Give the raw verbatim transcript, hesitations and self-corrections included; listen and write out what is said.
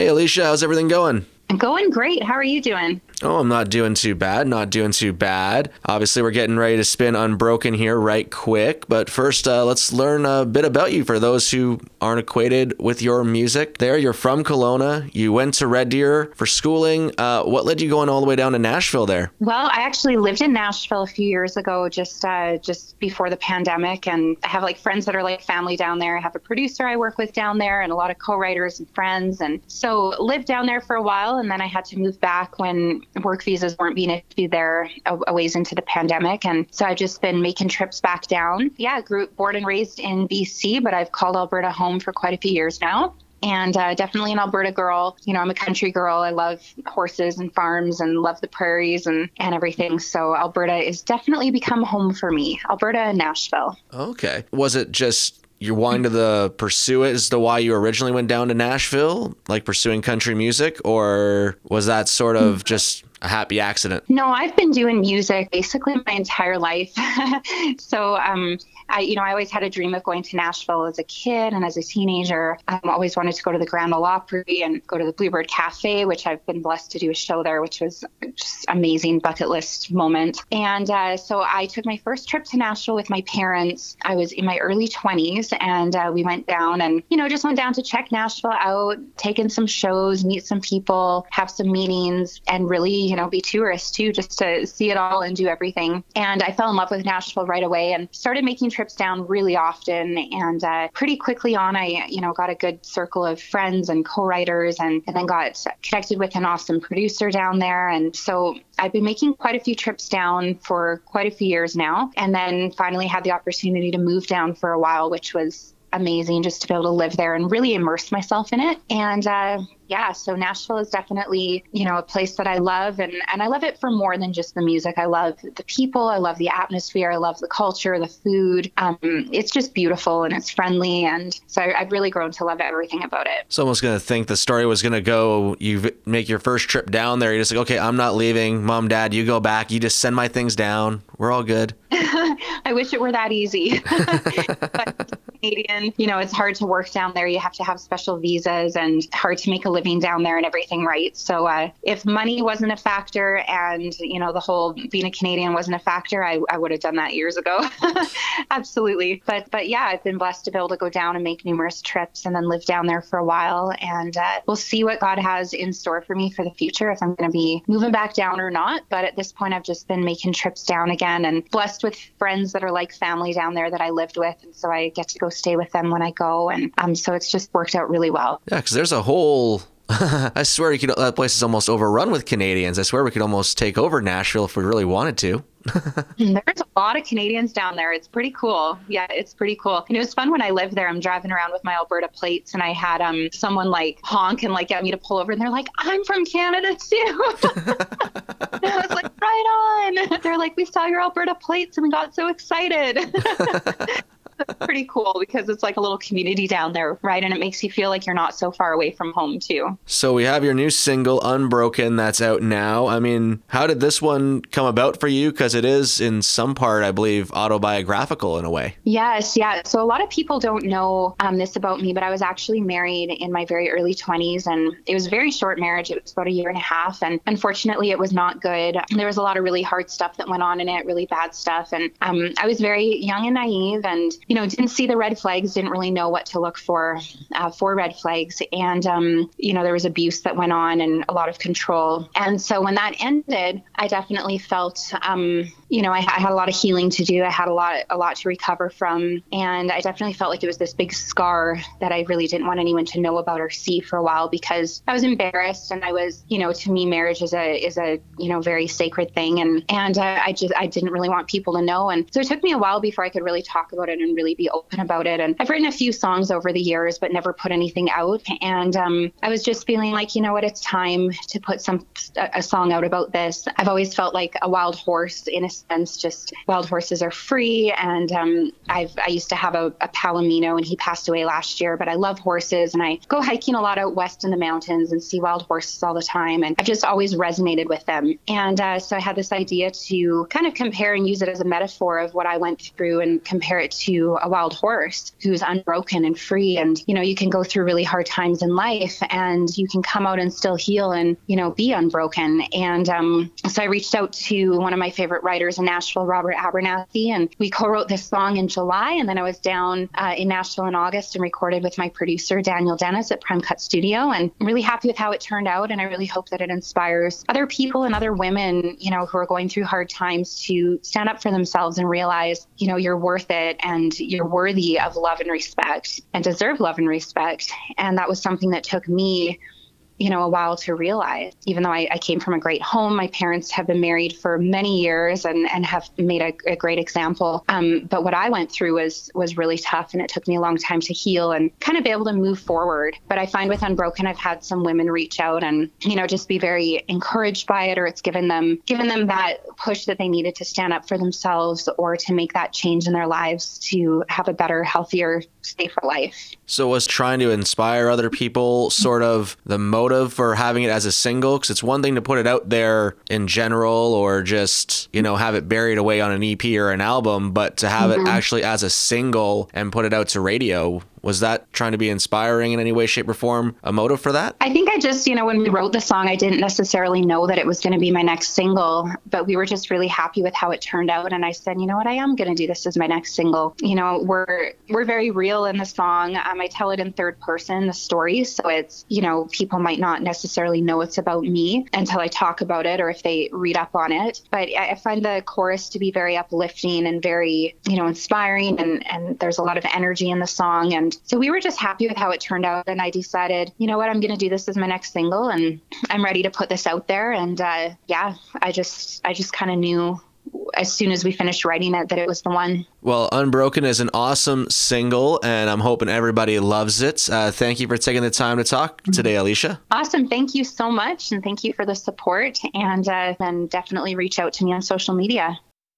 Hey, Alicia, how's everything going? I'm going great. How are you doing? Oh, I'm not doing too bad. Not doing too bad. Obviously, we're getting ready to spin Unbroken here right quick. But first, uh, let's learn a bit about you for those who aren't acquainted with your music. There, you're from Kelowna. You went to Red Deer for schooling. Uh, what led you going all the way down to Nashville there? Well, I actually lived in Nashville a few years ago, just uh, just before the pandemic, and I have like friends that are like family down there. I have a producer I work with down there, and a lot of co-writers and friends, and so lived down there for a while, and then I had to move back when work visas weren't being issued there a, a ways into the pandemic, and so I've just been making trips back down. Yeah, grew born and raised in B C, but I've called Alberta home for quite a few years now. And uh, definitely an Alberta girl. You know, I'm a country girl. I love horses and farms and love the prairies and, and everything. So Alberta is definitely become home for me. Alberta and Nashville. Okay. Was it just you're wanting to the pursue it as to why you originally went down to Nashville, like pursuing country music, or was that sort of just a happy accident? No, I've been doing music basically my entire life. so, um, I, you know, I always had a dream of going to Nashville as a kid and as a teenager. I um, always wanted to go to the Grand Ole Opry and go to the Bluebird Cafe, which I've been blessed to do a show there, which was just amazing bucket list moment. And uh, so I took my first trip to Nashville with my parents. I was in my early twenties, and uh, we went down and, you know, just went down to check Nashville out, take in some shows, meet some people, have some meetings, and really, you know, be tourists too, just to see it all and do everything. And I fell in love with Nashville right away and started making trips down really often. And uh, pretty quickly on, I, you know, got a good circle of friends and co-writers, and, and then got connected with an awesome producer down there. And so I've been making quite a few trips down for quite a few years now. And then finally had the opportunity to move down for a while, which was amazing, just to be able to live there and really immerse myself in it. And uh, yeah, so Nashville is definitely, you know, a place that I love. And, and I love it for more than just the music. I love the people. I love the atmosphere. I love the culture, the food. Um, it's just beautiful and it's friendly. And so I, I've really grown to love everything about it. So almost going to think the story was going to go, you make your first trip down there. You're just like, okay, I'm not leaving. Mom, dad, you go back. You just send my things down. We're all good. I wish it were that easy. But Canadian, you know, it's hard to work down there. You have to have special visas and hard to make a living down there and everything, right? So uh, if money wasn't a factor and, you know, the whole being a Canadian wasn't a factor, I, I would have done that years ago. Absolutely. But but yeah, I've been blessed to be able to go down and make numerous trips and then live down there for a while. And uh, we'll see what God has in store for me for the future, if I'm going to be moving back down or not. But at this point, I've just been making trips down again and blessed with friends that are like family down there that I lived with. And so I get to go stay with them when I go. And um, so it's just worked out really well. Yeah, because there's a whole... I swear you could, that place is almost overrun with Canadians. I swear we could almost take over Nashville if we really wanted to. There's a lot of Canadians down there. It's pretty cool. Yeah, it's pretty cool. And it was fun when I lived there. I'm driving around with my Alberta plates and I had um someone like honk and like get me to pull over and they're like, I'm from Canada too. And I was like, right on. They're like, we saw your Alberta plates and we got so excited. It's pretty cool because it's like a little community down there, right? And it makes you feel like you're not so far away from home too. So we have your new single, Unbroken, that's out now. I mean, how did this one come about for you? Because it is in some part, I believe, autobiographical in a way. Yes, yeah. So a lot of people don't know um, this about me, but I was actually married in my very early twenties, and it was a very short marriage. It was about a year and a half, and unfortunately, it was not good. There was a lot of really hard stuff that went on in it, really bad stuff, and um, I was very young and naive, and you know, didn't see the red flags, didn't really know what to look for uh, for red flags. And, um, you know, there was abuse that went on and a lot of control. And so when that ended, I definitely felt, um, you know, I, I had a lot of healing to do. I had a lot, a lot to recover from. And I definitely felt like it was this big scar that I really didn't want anyone to know about or see for a while because I was embarrassed. And I was, you know, to me, marriage is a, is a, you know, very sacred thing. And, and uh, I just, I didn't really want people to know. And so it took me a while before I could really talk about it and really be open about it. And I've written a few songs over the years, but never put anything out. And um, I was just feeling like, you know what, it's time to put some a, a song out about this. I've always felt like a wild horse in a sense. Just wild horses are free. And um, I've, I used to have a, a Palomino and he passed away last year, but I love horses and I go hiking a lot out west in the mountains and see wild horses all the time. And I've just always resonated with them. And uh, so I had this idea to kind of compare and use it as a metaphor of what I went through and compare it to a wild horse who's unbroken and free. And, you know, you can go through really hard times in life and you can come out and still heal and, you know, be unbroken. And um, so I reached out to one of my favorite writers in Nashville, Robert Abernathy, and we co-wrote this song in July. And then I was down uh, in Nashville in August and recorded with my producer, Daniel Dennis at Prime Cut Studio. And I'm really happy with how it turned out. And I really hope that it inspires other people and other women, you know, who are going through hard times to stand up for themselves and realize, you know, you're worth it and you're worthy of love and respect and deserve love and respect. And that was something that took me, you know, a while to realize. Even though I, I came from a great home, my parents have been married for many years and, and have made a, a great example. Um, but what I went through was was really tough, and it took me a long time to heal and kind of be able to move forward. But I find with Unbroken, I've had some women reach out and, you know, just be very encouraged by it, or it's given them given them that push that they needed to stand up for themselves or to make that change in their lives to have a better, healthier, safer life. So was trying to inspire other people sort of the motive for having it as a single? Because it's one thing to put it out there in general or just, you know, have it buried away on an E P or an album, but to have mm-hmm. it actually as a single and put it out to radio, was that trying to be inspiring in any way, shape, or form, a motive for that? I think I just, you know, when we wrote the song, I didn't necessarily know that it was going to be my next single, but we were just really happy with how it turned out. And I said, you know what, I am going to do this as my next single. You know, we're we're very real in the song. Um, I tell it in third person, the story. So it's, you know, people might not necessarily know it's about me until I talk about it or if they read up on it. But I find the chorus to be very uplifting and very, you know, inspiring. And, and there's a lot of energy in the song. And so we were just happy with how it turned out. And I decided, you know what, I'm going to do this as my next single and I'm ready to put this out there. And uh, yeah, I just, I just kind of knew as soon as we finished writing it that it was the one. Well, Unbroken is an awesome single and I'm hoping everybody loves it. Uh, thank you for taking the time to talk today, Alicia. Awesome. Thank you so much. And thank you for the support. And uh, then definitely reach out to me on social media.